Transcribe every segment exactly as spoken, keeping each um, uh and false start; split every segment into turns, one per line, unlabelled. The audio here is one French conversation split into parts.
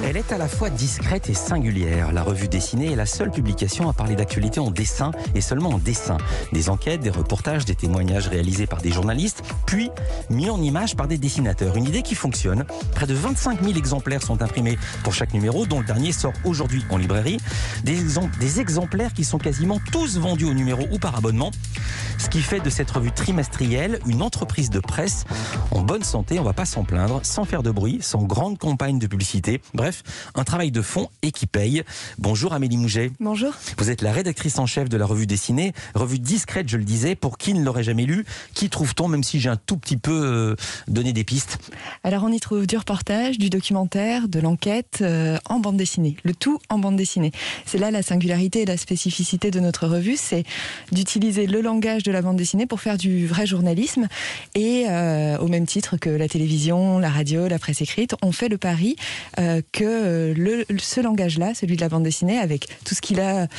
Elle est à la fois discrète et singulière. La revue dessinée est la seule publication à parler d'actualité en dessin et seulement en dessin. Des enquêtes, des reportages, des témoignages réalisés par des journalistes, puis mis en image par des dessinateurs. Une idée qui fonctionne. Près de vingt-cinq mille exemplaires sont imprimés pour chaque numéro, dont le dernier sort aujourd'hui en librairie. Des, des exemplaires qui sont quasiment tous vendus au numéro ou par abonnement. Ce qui fait de cette revue trimestrielle une entreprise de presse en bonne santé, on ne va pas s'en plaindre, sans faire de bruit, sans grande campagne de publicité. Bref, un travail de fond et qui paye. Bonjour Amélie Mouget.
Bonjour.
Vous êtes la rédactrice en chef de la revue dessinée, revue discrète, je le disais, pour qui ne l'aurait jamais lu. Qui trouve-t-on, même si j'ai un tout petit peu euh, donné des pistes?
Alors on y trouve du reportage, du documentaire, de l'enquête euh, en bande dessinée. Le tout en bande dessinée. C'est là la singularité et la spécificité de notre revue, c'est d'utiliser le langage de la bande dessinée pour faire du vrai journalisme. Et euh, au même titre que la télévision, la radio, la presse écrite, on fait le pari euh, que le, ce langage-là, celui de la bande dessinée, avec tout ce qu'il a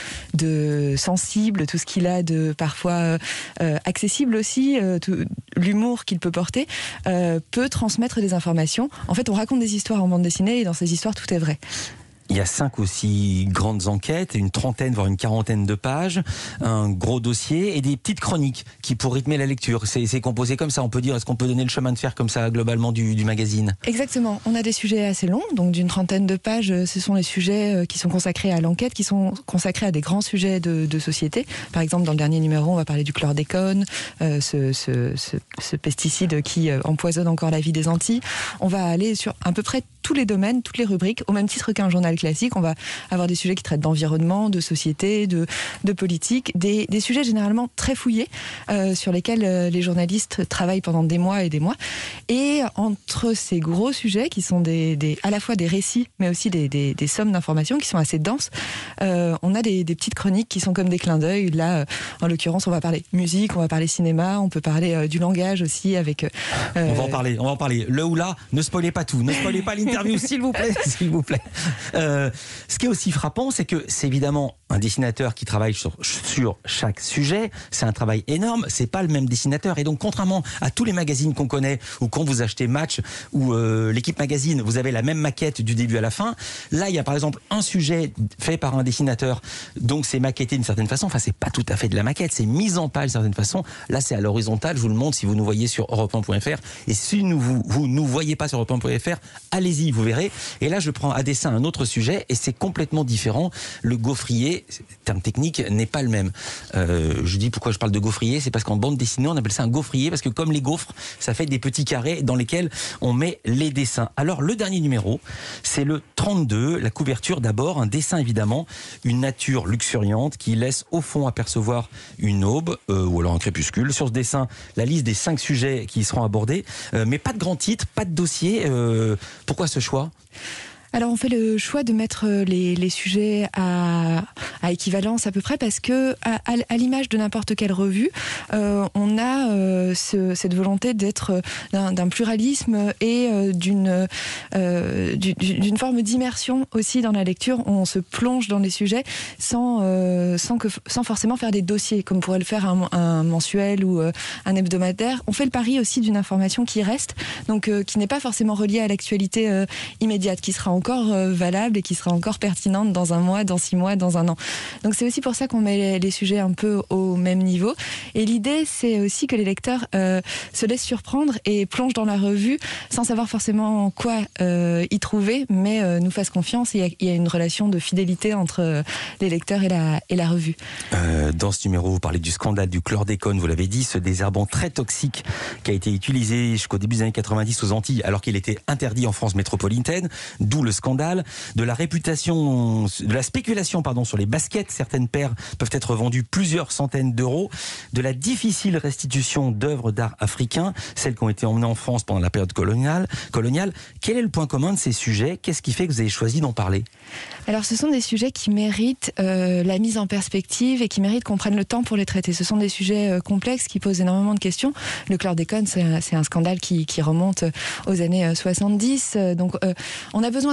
de sensible, tout ce qu'il a de parfois euh, accessible aussi, euh, tout, l'humour qu'il peut porter, euh, peut transmettre des informations. En fait, on raconte des histoires en bande dessinée et dans ces histoires, tout est vrai.
Il y a cinq ou six grandes enquêtes, une trentaine, voire une quarantaine de pages, un gros dossier et des petites chroniques qui pour rythmer la lecture. C'est, c'est composé comme ça, on peut dire. Est-ce qu'on peut donner le chemin de fer comme ça globalement du, du magazine?
Exactement. On a des sujets assez longs, donc d'une trentaine de pages. Ce sont les sujets qui sont consacrés à l'enquête, qui sont consacrés à des grands sujets de, de société. Par exemple, dans le dernier numéro, on va parler du chlordécone, euh, ce, ce, ce, ce pesticide qui empoisonne encore la vie des Antilles. On va aller sur à peu près tous les domaines, toutes les rubriques, au même titre qu'un journal classique. On va avoir des sujets qui traitent d'environnement, de société, de, de politique, des, des sujets généralement très fouillés, euh, sur lesquels euh, les journalistes travaillent pendant des mois et des mois. Et entre ces gros sujets, qui sont des, des, à la fois des récits, mais aussi des, des, des sommes d'informations qui sont assez denses, euh, on a des, des petites chroniques qui sont comme des clins d'œil. Là, euh, en l'occurrence, on va parler musique, on va parler cinéma, on peut parler euh, du langage aussi avec... Euh,
on va en parler, on va en parler. Le ou là, ne spoilez pas tout, ne spoilez pas l'interview, s'il vous plaît, s'il vous plaît. Euh, ce qui est aussi frappant, c'est que c'est évidemment un dessinateur qui travaille sur, sur chaque sujet. C'est un travail énorme. C'est pas le même dessinateur. Et donc, contrairement à tous les magazines qu'on connaît, ou quand vous achetez Match ou euh, l'équipe magazine, vous avez la même maquette du début à la fin. Là, il y a par exemple un sujet fait par un dessinateur. Donc, c'est maquetté d'une certaine façon. Enfin, c'est pas tout à fait de la maquette. C'est mis en page d'une certaine façon. Là, c'est à l'horizontale. Je vous le montre si vous nous voyez sur Europe un point F R. Et si nous, vous, vous nous voyez pas sur Europe un point F R, allez-y, vous verrez. Et là, je prends à dessin un autre sujet et c'est complètement différent. Le gaufrier, terme technique, n'est pas le même. Euh, je dis pourquoi je parle de gaufrier, c'est parce qu'en bande dessinée, on appelle ça un gaufrier, parce que comme les gaufres, ça fait des petits carrés dans lesquels on met les dessins. Alors, le dernier numéro, c'est le trente-deux, la couverture d'abord, un dessin évidemment, une nature luxuriante qui laisse au fond apercevoir une aube, euh, ou alors un crépuscule. Sur ce dessin, la liste des cinq sujets qui y seront abordés, euh, mais pas de grand titre, pas de dossier. Euh, pourquoi ce choix ?
Alors on fait le choix de mettre les, les sujets à, à équivalence à peu près parce que à, à, à l'image de n'importe quelle revue, euh, on a euh, ce, cette volonté d'être d'un, d'un pluralisme et euh, d'une, euh, d'une forme d'immersion aussi dans la lecture. On se plonge dans les sujets sans, euh, sans, que, sans forcément faire des dossiers comme pourrait le faire un, un mensuel ou euh, un hebdomadaire. On fait le pari aussi d'une information qui reste, donc euh, qui n'est pas forcément reliée à l'actualité euh, immédiate, qui sera encore euh, valable et qui sera encore pertinente dans un mois, dans six mois, dans un an. Donc c'est aussi pour ça qu'on met les, les sujets un peu au même niveau. Et l'idée, c'est aussi que les lecteurs euh, se laissent surprendre et plongent dans la revue sans savoir forcément quoi euh, y trouver, mais euh, nous fassent confiance. Il y, y a une relation de fidélité entre euh, les lecteurs et la, et la revue.
Euh, dans ce numéro, vous parlez du scandale du chlordécone, vous l'avez dit, ce désherbant très toxique qui a été utilisé jusqu'au début des années quatre-vingt-dix aux Antilles, alors qu'il était interdit en France métropolitaine, d'où le scandale, de la réputation, de la spéculation pardon, sur les baskets. Certaines paires peuvent être vendues plusieurs centaines d'euros, de la difficile restitution d'œuvres d'art africains, celles qui ont été emmenées en France pendant la période coloniale. coloniale. Quel est le point commun de ces sujets ? Qu'est-ce qui fait que vous avez choisi d'en parler ?
Alors ce sont des sujets qui méritent euh, la mise en perspective et qui méritent qu'on prenne le temps pour les traiter. Ce sont des sujets euh, complexes qui posent énormément de questions. Le chlordécone, c'est un, c'est un scandale qui, qui remonte aux années soixante-dix. Donc euh, on a besoin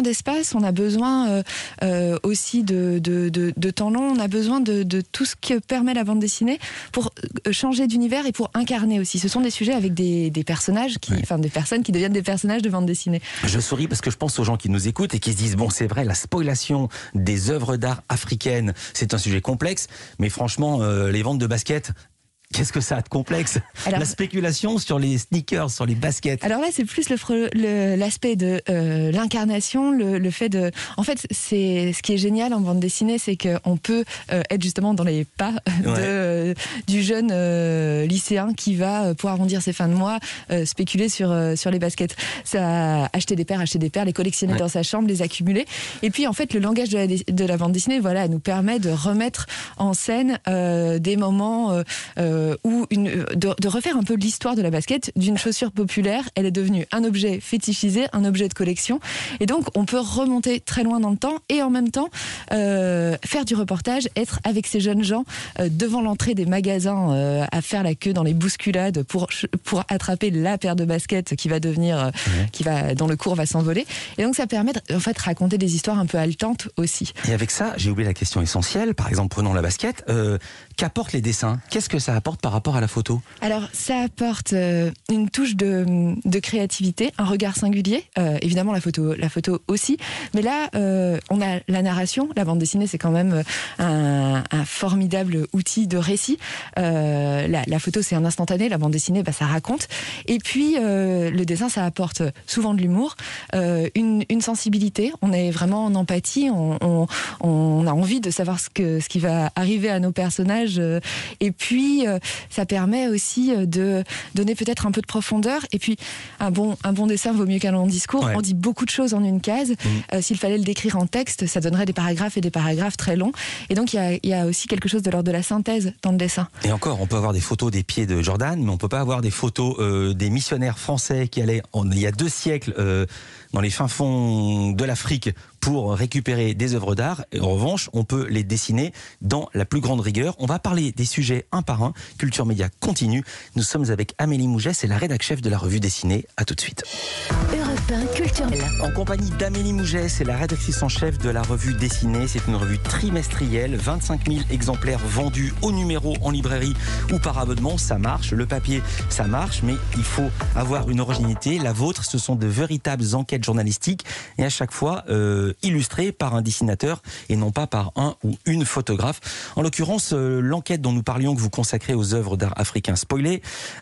d'espace, on a besoin euh, euh, aussi de, de, de, de temps long, on a besoin de, de tout ce que permet la bande dessinée pour changer d'univers et pour incarner aussi. Ce sont des sujets avec des, des personnages, qui, ouais. enfin des personnes qui deviennent des personnages de bande dessinée.
Je souris parce que je pense aux gens qui nous écoutent et qui se disent, bon c'est vrai, la spoliation des œuvres d'art africaines, c'est un sujet complexe, mais franchement, euh, les ventes de baskets, qu'est-ce que ça a de complexe? Alors, la spéculation sur les sneakers, sur les baskets.
Alors là, c'est plus le, le, l'aspect de euh, l'incarnation, le, le fait de... En fait, c'est ce qui est génial en bande dessinée, c'est qu'on peut euh, être justement dans les pas de, ouais. euh, du jeune euh, lycéen qui va, pour arrondir ses fins de mois, euh, spéculer sur, euh, sur les baskets. Ça, acheter des paires, acheter des paires, les collectionner ouais. dans sa chambre, les accumuler. Et puis, en fait, le langage de la, de la bande dessinée, voilà, nous permet de remettre en scène euh, des moments... Euh, euh, ou une, de, de refaire un peu l'histoire de la basket d'une chaussure populaire. Elle est devenue un objet fétichisé, un objet de collection. Et donc, on peut remonter très loin dans le temps et en même temps euh, faire du reportage, être avec ces jeunes gens euh, devant l'entrée des magasins euh, à faire la queue dans les bousculades pour, pour attraper la paire de baskets qui va devenir, euh, mmh. qui va, dont le cours va s'envoler. Et donc, ça permet de en fait, raconter des histoires un peu haletantes aussi.
Et avec ça, j'ai oublié la question essentielle. Par exemple, prenons la basket. Euh, qu'apportent les dessins? Qu'est-ce que ça apporte par rapport à la photo?
Alors, ça apporte euh, une touche de, de créativité, un regard singulier. Euh, évidemment, la photo, la photo aussi. Mais là, euh, on a la narration. La bande dessinée, c'est quand même un, un formidable outil de récit. Euh, la, la photo, c'est un instantané. La bande dessinée, bah, ça raconte. Et puis, euh, le dessin, ça apporte souvent de l'humour, euh, une, une sensibilité. On est vraiment en empathie. On, on, on a envie de savoir ce, que, ce qui va arriver à nos personnages. Et puis, euh, ça permet aussi de donner peut-être un peu de profondeur. Et puis, un bon, un bon dessin vaut mieux qu'un long discours. Ouais. On dit beaucoup de choses en une case. Mmh. Euh, s'il fallait le décrire en texte, ça donnerait des paragraphes et des paragraphes très longs. Et donc, il y a, il y a aussi quelque chose de l'ordre de la synthèse dans le dessin.
Et encore, on peut avoir des photos des pieds de Jordan, mais on peut pas avoir des photos euh, des missionnaires français qui allaient, en, il y a deux siècles, euh, dans les fins fonds de l'Afrique pour récupérer des œuvres d'art. Et en revanche, on peut les dessiner dans la plus grande rigueur. On va parler des sujets un par un. Culture Média continue. Nous sommes avec Amélie Mouget, c'est la rédac chef de la revue dessinée. À tout de suite.
Europe un Culture.
En compagnie d'Amélie Mouget, c'est la rédactrice en chef de la revue dessinée. C'est une revue trimestrielle, vingt-cinq mille exemplaires vendus au numéro en librairie ou par abonnement. Ça marche, le papier, ça marche, mais il faut avoir une originalité. La vôtre, ce sont de véritables enquêtes journalistiques et à chaque fois euh, illustrées par un dessinateur et non pas par un ou une photographe. En l'occurrence, euh, l'enquête dont nous parlions que vous consacrez aux œuvres d'art africains spoilées,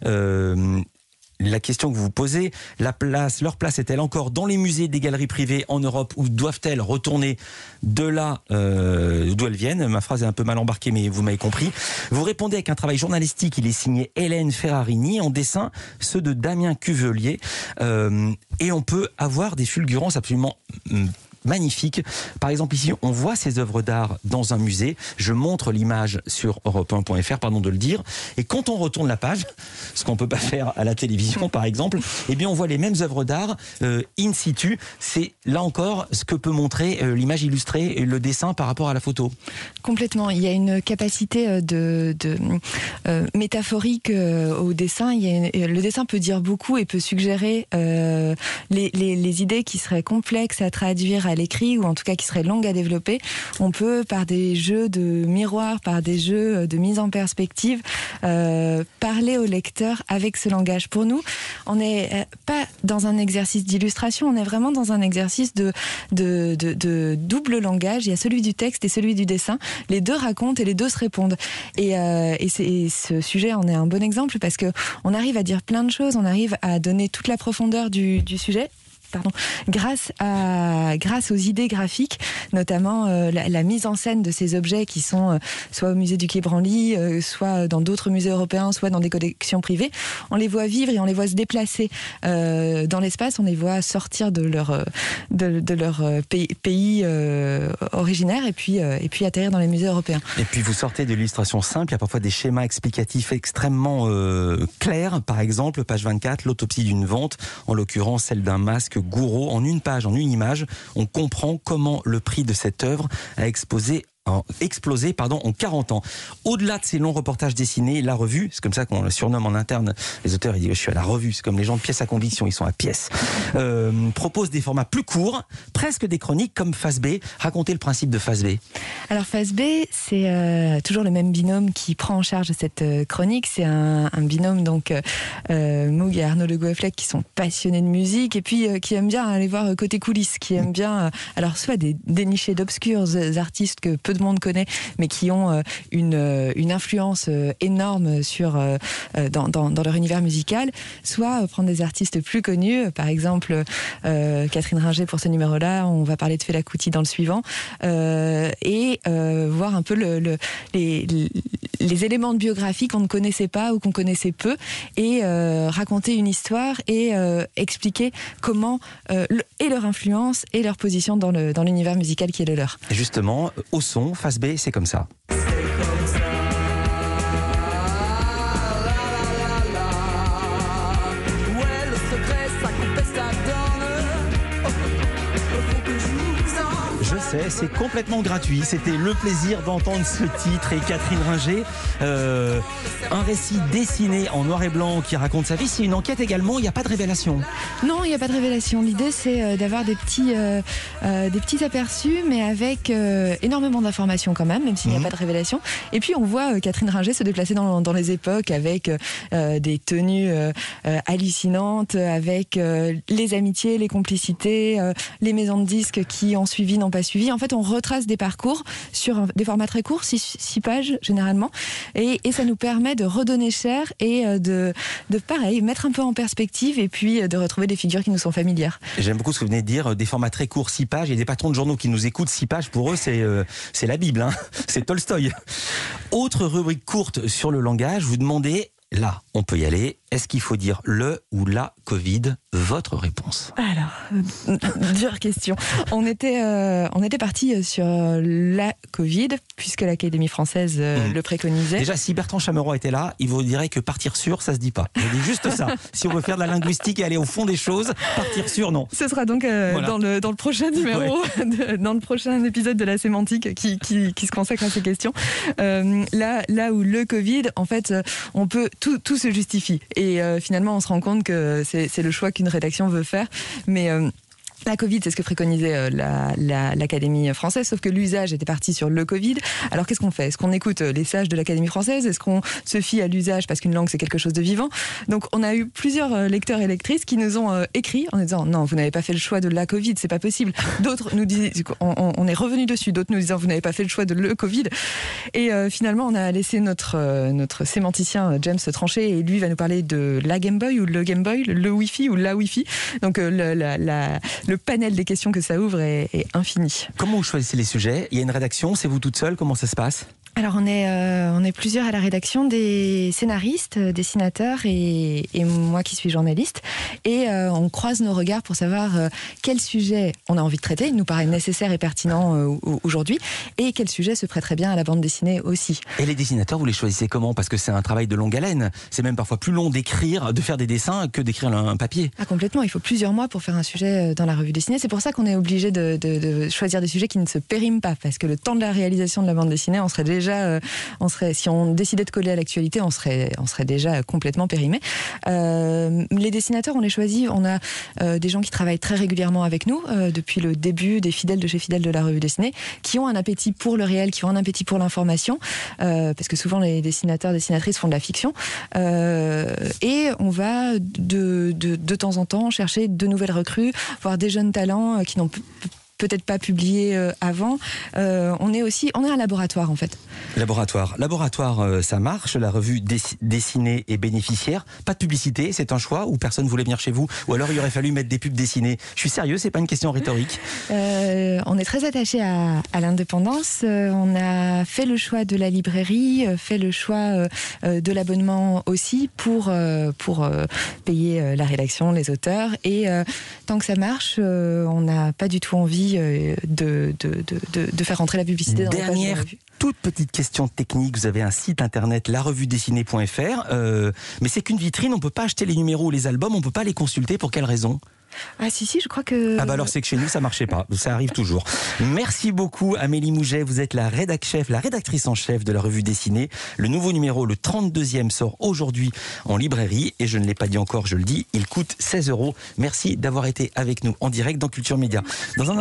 euh, la question que vous vous posez, la place, leur place est-elle encore dans les musées des galeries privées en Europe ou doivent-elles retourner de là euh, d'où elles viennent? Ma phrase est un peu mal embarquée, mais vous m'avez compris. Vous répondez avec un travail journalistique. Il est signé Hélène Ferrarini, en dessin ceux de Damien Cuvelier. Euh, et on peut avoir des fulgurances absolument magnifique. Par exemple, ici, on voit ces œuvres d'art dans un musée. Je montre l'image sur europe un point f r, pardon de le dire. Et quand on retourne la page, ce qu'on peut pas faire à la télévision, par exemple, eh bien, on voit les mêmes œuvres d'art euh, in situ. C'est là encore ce que peut montrer euh, l'image illustrée et le dessin par rapport à la photo.
Complètement. Il y a une capacité de, de euh, métaphorique euh, au dessin. Il y a une, le dessin peut dire beaucoup et peut suggérer euh, les, les, les idées qui seraient complexes à traduire à l'écrit ou en tout cas qui serait longue à développer. On peut, par des jeux de miroir, par des jeux de mise en perspective, euh, parler au lecteur avec ce langage. Pour nous, on n'est euh, pas dans un exercice d'illustration, on est vraiment dans un exercice de, de, de, de double langage. Il y a celui du texte et celui du dessin. Les deux racontent et les deux se répondent. Et, euh, et, c'est, et ce sujet en est un bon exemple parce que on arrive à dire plein de choses, on arrive à donner toute la profondeur du, du sujet. Pardon, grâce à grâce aux idées graphiques, notamment euh, la, la mise en scène de ces objets qui sont euh, soit au musée du Quai Branly, euh, soit dans d'autres musées européens, soit dans des collections privées, on les voit vivre et on les voit se déplacer euh, dans l'espace, on les voit sortir de leur de, de leur pays, pays euh, originaire et puis euh, et puis atterrir dans les musées européens.
Et puis vous sortez de l'illustration simple, il y a parfois des schémas explicatifs extrêmement euh, clairs. Par exemple, page vingt-quatre, l'autopsie d'une vente, en l'occurrence celle d'un masque Gouraud. En une page, en une image, on comprend comment le prix de cette œuvre a explosé en, explosé pardon, en quarante ans. Au-delà de ces longs reportages dessinés, la revue, c'est comme ça qu'on le surnomme en interne, les auteurs ils disent je suis à la revue, c'est comme les gens de pièce à conviction, ils sont à pièce, euh, propose des formats plus courts, presque des chroniques comme Face B. Racontez le principe de Face B.
Alors Face B, c'est euh, toujours le même binôme qui prend en charge cette euh, chronique. C'est un, un binôme, donc euh, Moog et Arnaud Le Goefflec, qui sont passionnés de musique et puis euh, qui aiment bien aller voir euh, côté coulisses, qui aiment bien, euh, alors soit des dénichés d'obscurs artistes que peu de monde connaît, mais qui ont euh, une, euh, une influence euh, énorme sur, euh, dans, dans, dans leur univers musical, soit euh, prendre des artistes plus connus, par exemple euh, Catherine Ringer pour ce numéro-là, on va parler de Fela Kuti dans le suivant, euh, et euh, voir un peu le, le, les, les éléments de biographie qu'on ne connaissait pas ou qu'on connaissait peu, et euh, raconter une histoire et euh, expliquer comment euh, le, et leur influence et leur position dans, le, dans l'univers musical qui est le leur.
Et justement, au son, Face B, c'est comme ça. Je sais, c'est complètement gratuit. C'était le plaisir d'entendre ce titre et Catherine Ringer. Euh, un récit dessiné en noir et blanc qui raconte sa vie. C'est une enquête également, il n'y a pas de révélation.
Non, il n'y a pas de révélation. L'idée, c'est d'avoir des petits, euh, euh, des petits aperçus, mais avec euh, énormément d'informations quand même, même s'il n'y a mmh. pas de révélation. Et puis, on voit euh, Catherine Ringer se déplacer dans, dans les époques avec euh, des tenues euh, euh, hallucinantes, avec euh, les amitiés, les complicités, euh, les maisons de disques qui ont suivi, n'ont pas suivi. En fait, on retrace des parcours sur des formats très courts, six, six pages généralement, et, et ça nous permet de redonner chair et de, de pareil, mettre un peu en perspective et puis de retrouver des figures qui nous sont familières.
J'aime beaucoup ce que vous venez de dire, des formats très courts, six pages. Il y a des patrons de journaux qui nous écoutent, six pages, pour eux, c'est, euh, c'est la Bible, hein. C'est Tolstoï. Autre rubrique courte sur le langage, vous demandez, là, on peut y aller, est-ce qu'il faut dire le ou la Covid? Votre réponse.
Alors, euh, dure question. On était, euh, on était parti sur la Covid, puisque l'Académie française euh, mmh. le préconisait.
Déjà, si Bertrand Chameroy était là, il vous dirait que partir sur, ça se dit pas. Je dis juste ça. Si on veut faire de la linguistique et aller au fond des choses, partir sur, non.
Ce sera donc euh, voilà. dans, le, dans le prochain numéro, ouais. de, dans le prochain épisode de la sémantique qui, qui, qui se consacre à ces questions. Euh, là, là où le Covid, en fait, on peut, tout, tout se justifie. Et euh, finalement, on se rend compte que c'est, c'est le choix qu'une rédaction veut faire. Mais euh, la Covid, c'est ce que préconisait euh, la, la, l'Académie française, sauf que l'usage était parti sur le Covid. Alors qu'est-ce qu'on fait? Est-ce qu'on écoute les sages de l'Académie française? Est-ce qu'on se fie à l'usage parce qu'une langue c'est quelque chose de vivant? Donc on a eu plusieurs lecteurs et lectrices qui nous ont euh, écrit en disant non, vous n'avez pas fait le choix de la Covid, c'est pas possible. D'autres nous disaient, on, on est revenu dessus, d'autres nous disant vous n'avez pas fait le choix de le Covid. Et euh, finalement on a laissé notre, euh, notre sémanticien James trancher et lui va nous parler de la Game Boy ou le Game Boy, le Wi-Fi ou la Wi-Fi. Donc euh, le, la, la, le panel des questions que ça ouvre est, est infini.
Comment vous choisissez les sujets? Il y a une rédaction, c'est vous toute seule? Comment ça se passe?
Alors on est, euh, on est plusieurs à la rédaction, des scénaristes, dessinateurs et, et moi qui suis journaliste. Et euh, on croise nos regards pour savoir euh, quel sujet on a envie de traiter, il nous paraît nécessaire et pertinent euh, aujourd'hui, et quel sujet se prêterait bien à la bande dessinée aussi.
Et les dessinateurs, vous les choisissez comment? Parce que c'est un travail de longue haleine. C'est même parfois plus long d'écrire, de faire des dessins que d'écrire un papier.
Ah complètement, il faut plusieurs mois pour faire un sujet dans la revue dessinée. C'est pour ça qu'on est obligé de, de, de choisir des sujets qui ne se périment pas, parce que le temps de la réalisation de la bande dessinée, on serait déjà Déjà, on serait, si on décidait de coller à l'actualité, on serait, on serait déjà complètement périmé. Euh, les dessinateurs, on les choisit. On a euh, des gens qui travaillent très régulièrement avec nous euh, depuis le début, des fidèles de chez fidèles de la revue dessinée, qui ont un appétit pour le réel, qui ont un appétit pour l'information, euh, parce que souvent les dessinateurs, dessinatrices font de la fiction. Euh, et on va de, de, de temps en temps chercher de nouvelles recrues, voir des jeunes talents qui n'ont peut-être pas publié euh, avant. Euh, on est aussi, on est un laboratoire en fait.
Laboratoire, laboratoire, euh, ça marche. La revue dess- dessinée est bénéficiaire. Pas de publicité, c'est un choix ou personne voulait venir chez vous, ou alors il aurait fallu mettre des pubs dessinées. Je suis sérieux, c'est pas une question rhétorique.
Euh, on est très attaché à, à l'indépendance. Euh, on a fait le choix de la librairie, euh, fait le choix euh, de l'abonnement aussi pour euh, pour euh, payer euh, la rédaction, les auteurs. Et euh, tant que ça marche, euh, on n'a pas du tout envie choisi euh, de, de, de, de, de faire rentrer la publicité dans
Dernière
les pages de la revue.
toute petite question technique. Vous avez un site internet, la revue dessinée point f r, euh, mais c'est qu'une vitrine, on ne peut pas acheter les numéros ou les albums, on ne peut pas les consulter. Pour quelle raison ?
Ah si, si, je crois que...
Ah bah alors c'est que chez nous ça marchait pas, ça arrive toujours. Merci beaucoup Amélie Mouget, vous êtes la rédac chef, la rédactrice en chef de la revue dessinée. Le nouveau numéro, le trente-deuxième, sort aujourd'hui en librairie et je ne l'ai pas dit encore, je le dis, il coûte seize euros. Merci d'avoir été avec nous en direct dans Culture Média. Dans un